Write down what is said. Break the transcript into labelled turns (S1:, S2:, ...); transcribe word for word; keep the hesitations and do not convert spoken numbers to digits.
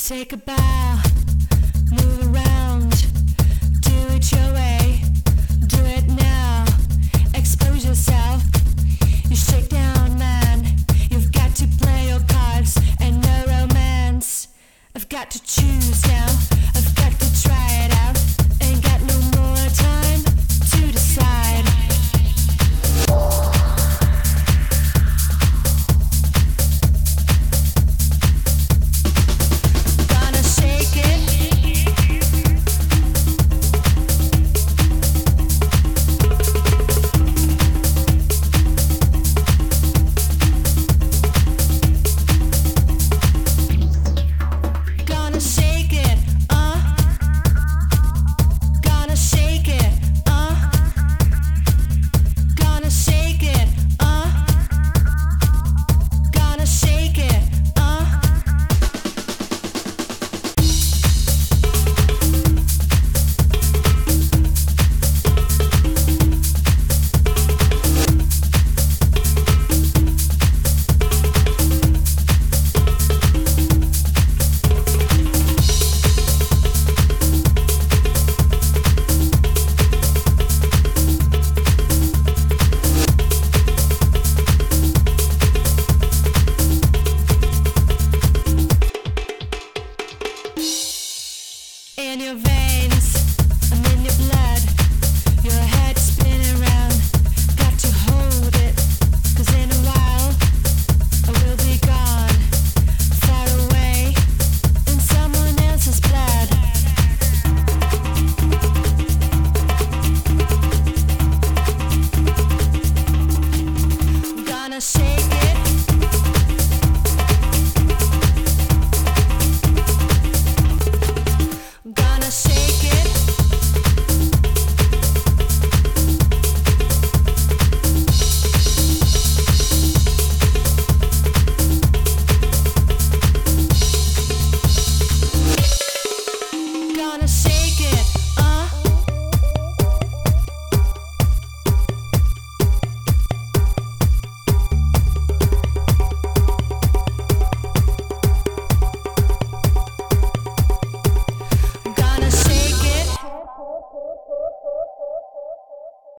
S1: Take a bow, move around, do it your way, do it now, expose yourself, you shake down man, you've got to play your cards and no romance, I've got to choose now.